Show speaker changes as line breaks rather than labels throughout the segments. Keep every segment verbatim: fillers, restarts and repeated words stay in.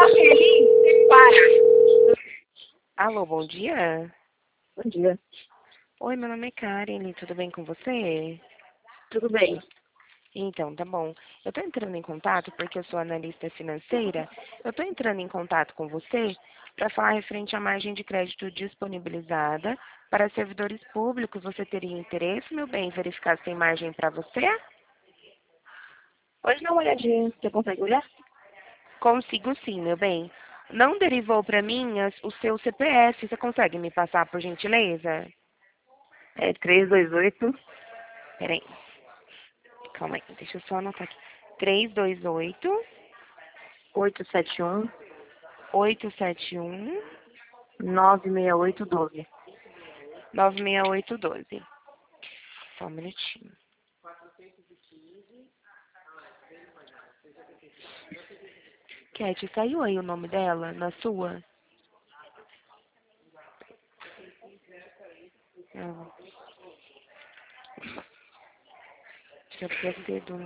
Feliz, para.
Alô, bom dia.
Bom dia.
Oi, meu nome é Karen, tudo bem com você?
Tudo bem?
Então, tá bom. Eu estou entrando em contato porque eu sou analista financeira. Eu estou entrando em contato com você para falar referente à margem de crédito disponibilizada para servidores públicos. Você teria interesse, meu bem, em verificar se tem margem para você?
Pode dar uma olhadinha. Você consegue olhar?
Consigo sim, meu bem. Não derivou para mim as- o seu C P F. Você consegue me passar, por gentileza?
É três dois oito,
Peraí. Calma aí, deixa eu só anotar aqui. Três dois oito,
oito sete um,
oito sete um,
nove seis oito um dois.
nove seis oito um dois. Só um minutinho. Cat, saiu aí o nome dela na sua? Não. Deixa eu esquecer do...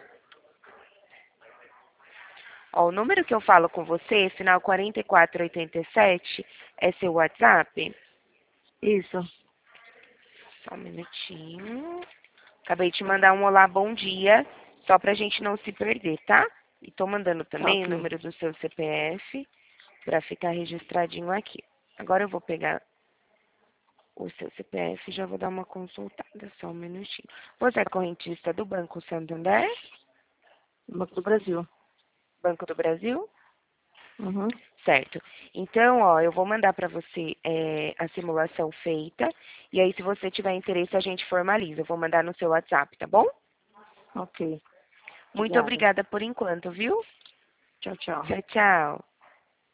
Ó, o número que eu falo com você, final quarenta e quatro oitenta e sete, é seu WhatsApp?
Isso.
Só um minutinho. Acabei de mandar um olá, bom dia, só pra gente não se perder, tá? E tô mandando
Tá
também o
ok.
número do seu C P F pra ficar registradinho aqui. Agora eu vou pegar o seu C P F e já vou dar uma consultada, só um minutinho. Você é correntista do Banco Santander?
Banco do Brasil.
Banco do Brasil?
Uhum.
Certo. Então, ó, eu vou mandar para você é, a simulação feita. E aí, se você tiver interesse, a gente formaliza. Eu vou mandar no seu WhatsApp, tá bom?
Ok.
Muito
Obrigada.
obrigada por enquanto, viu?
Tchau, tchau.
Tchau, tchau.